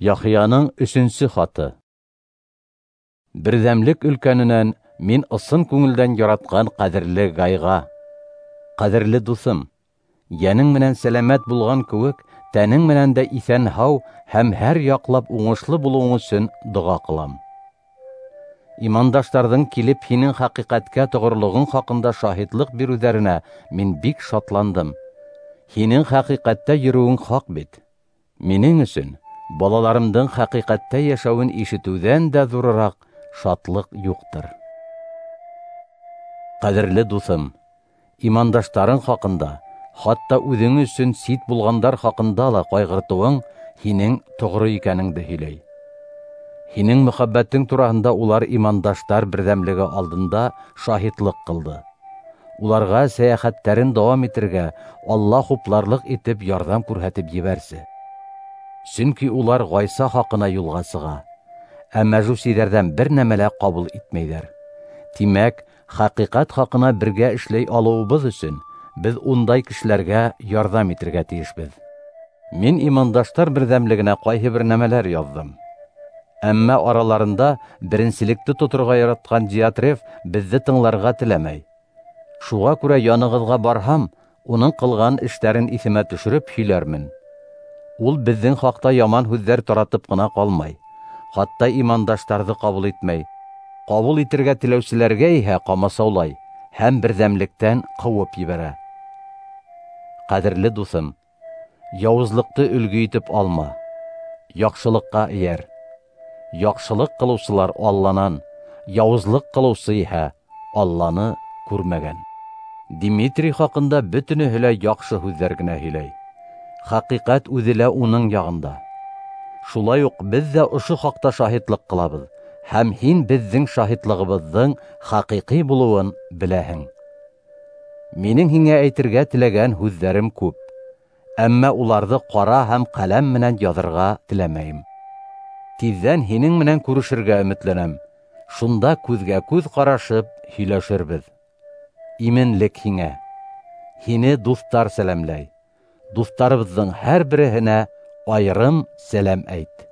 Яхияның 3-нче хаты. Бердәмлек өлкәненән мин ысын күңелдән яраткан кадерле Гайга. Кадерле дусым, янең менән сәламәт булган кебек, тәнең менән дә исән һау һәм һәр яклап уңышлы булуың өчен дуга кылам. Имандаштарның килеп һинең хакыйкатькә тогырлыгың хакында шаһитлык бирүләренә мин бик шатландым. Һинең хакыйкатьтә йөрүең хак бит. Минең өчен балаларымның хакыйкатьтә яшәвен ишетүдән дә зуррак шатлык юктыр. Кадерле дусым, имандаштарың хакында, хатта үзең өчен сит булгандар хакында ла кайгыртуың һинең тугры икәнеңде һөйләй. Һинең мөхәббәтең тураһында улар имандаштар бердәмлеге алдында шаһитлык кылды. Уларга сәяхәттәрен дәвам итәргә Алла хупларлык итеп ярдәм күрһәтеп җибәрсе. Чөнки улар Гайса хакына юлга чыга, ә мәҗүсиләрдән бер нәмәлә кабул итмәйләр. Тимәк, хакыйкать хакына бергә эшләй алуыбыз өчен без ундай кешеләргә ярдәм итәргә тиешбез. Мин имандаштар бердәмлегенә кайһы бер нәмәләр яздым. Әмма араларында беренчелекте тотырга яраткан Диатреф безне тыңларга теләмәй. Шуңа күрә яныгызга барһам, уның кылган эшләрен исемә төшереп һөйләрмен. Ул безнең хакта яман һүзләр таратып кына калмай, хатта имандаштарны кабул итмәй. Кабул итәргә теләүчеләргә иһә камасаулай һәм бердәмлектән куып җибәрә. Кадерле дусым, явызлыкты үлге итеп алма. Яхшылыкка ияр. Яхшылык кылучылар Алланан, явызлык кылучы иһә Алланы күрмәгән. Димитрий хакында бөтенеһе лә яхшы һүзләр генә һөйләй. Хакыйкать үзе лә уның ягында. Шулай ук без дә ошо хакта шаһитлык кылабыз, һәм һин безнең шаһитлыгыбызның хакыйкый булуын беләһең. Минең һиңә әйтергә теләгән һүзләрем күп, әмма уларны кара һәм каләм менән язырга теләмәйм. Тиздән һинең менән күрешергә өметләнәм. Шунда күзгә күз карашып һөйләшербез. Именлек һиңә. Һине дуслар сәламлай. Дусларыбызның һәр береһенә аерым сәлам әйт.